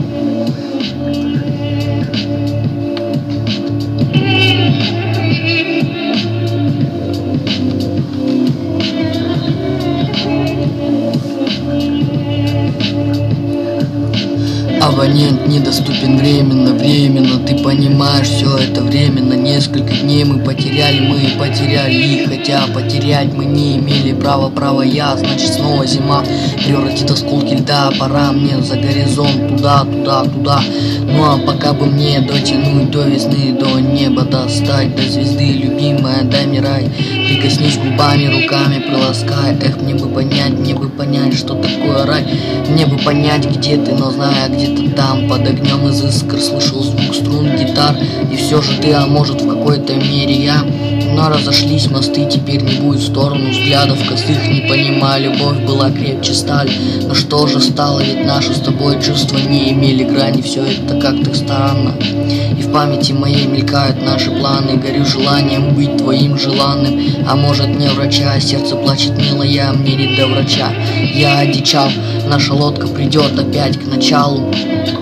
Абонент недоступен временно, ты понимаешь, все это временно. Несколько дней мы потеряли их, хотя потерять мы не имели права я. Значит снова зима превратит осколки льда, пора мне за горизонт, туда. Ну а пока бы мне дотянуть до весны, до неба достать, до звезды, любимая, дай мне рай. Прикоснись губами, руками приласкай. Эх, мне бы понять, что такое рай. Мне бы понять, где ты, но зная, где-то там, под огнем из искр, слышал звук струн гитар. И все же ты, а может в какой-то мере я. Но разошлись мосты, теперь не будет в сторону взглядов косых. Не понимаю, любовь была крепче стали. Но что же стало, ведь наши с тобой чувства не имели грани. Все это как-то странно. И в памяти моей мелькают наши планы. Горю желанием быть твоим желанным. А может не врача, сердце плачет милая, мне не до врача. Я одичал, наша лодка придет опять к началу.